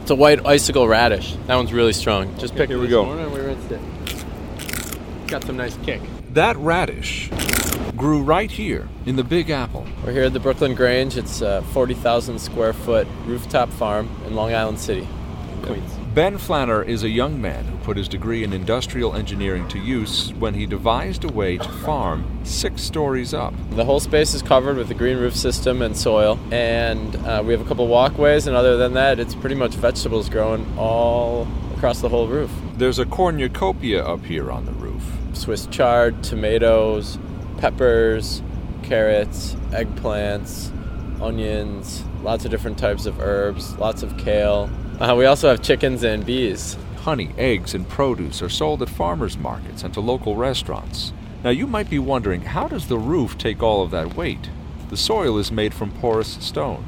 It's a white icicle radish. That one's really strong. Just picked it Here we this go. morning and we rinsed it. Got some nice kick. That radish grew right here in the Big Apple. We're here at the Brooklyn Grange. It's a 40,000 square foot rooftop farm in Long Island City, Queens. Ben Flanner is a young man who put his degree in industrial engineering to use when he devised a way to farm 6 stories up. The whole space is covered with a green roof system and soil, and we have a couple walkways, and other than that, it's pretty much vegetables growing all across the whole roof. There's a cornucopia up here on the roof. Swiss chard, tomatoes, peppers, carrots, eggplants, onions, lots of different types of herbs, lots of kale. We also have chickens and bees. Honey, eggs, and produce are sold at farmers markets and to local restaurants. Now you might be wondering, how does the roof take all of that weight? The soil is made from porous stone.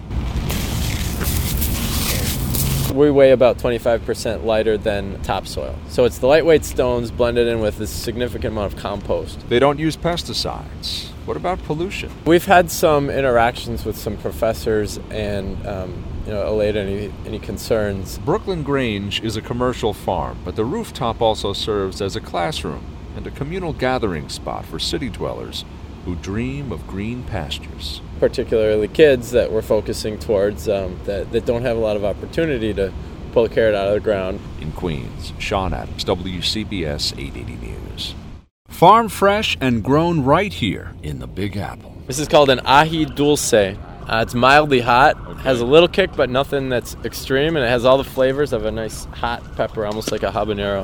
We weigh about 25% lighter than topsoil. So it's the lightweight stones blended in with a significant amount of compost. They don't use pesticides. What about pollution? We've had some interactions with some professors and allayed any concerns. Brooklyn Grange is a commercial farm, but the rooftop also serves as a classroom and a communal gathering spot for city dwellers who dream of green pastures. Particularly kids that we're focusing towards that don't have a lot of opportunity to pull a carrot out of the ground. In Queens, Sean Adams, WCBS 880 News. Farm fresh and grown right here in the Big Apple. This is called an ají dulce. It's mildly hot, has a little kick, but nothing that's extreme, and it has all the flavors of a nice hot pepper, almost like a habanero.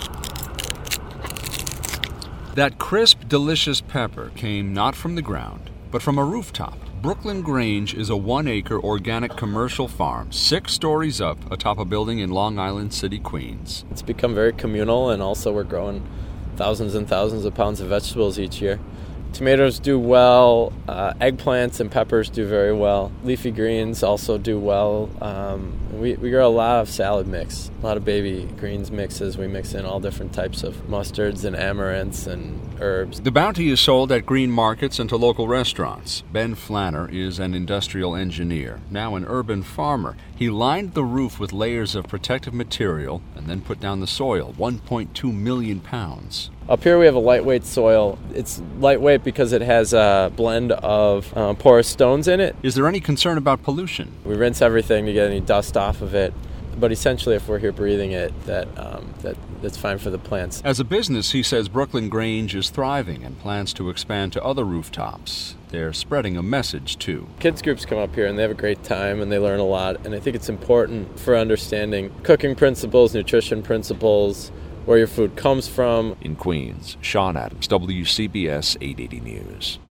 That crisp, delicious pepper came not from the ground, but from a rooftop. Brooklyn Grange is a 1-acre organic commercial farm, 6 stories up atop a building in Long Island City, Queens. It's become very communal, and also we're growing thousands and thousands of pounds of vegetables each year. Tomatoes do well, eggplants and peppers do very well. Leafy greens also do well. We grow a lot of salad mix, a lot of baby greens mixes. We mix in all different types of mustards and amaranths and herbs. The bounty is sold at green markets and to local restaurants. Ben Flanner is an industrial engineer, now an urban farmer. He lined the roof with layers of protective material and then put down the soil, 1.2 million pounds. Up here we have a lightweight soil. It's lightweight because it has a blend of porous stones in it. Is there any concern about pollution? We rinse everything to get any dust off of it. But essentially, if we're here breathing it, that's fine for the plants. As a business, he says Brooklyn Grange is thriving and plans to expand to other rooftops. They're spreading a message, too. Kids groups come up here and they have a great time and they learn a lot. And I think it's important for understanding cooking principles, nutrition principles, where your food comes from. In Queens, Sean Adams, WCBS 880 News.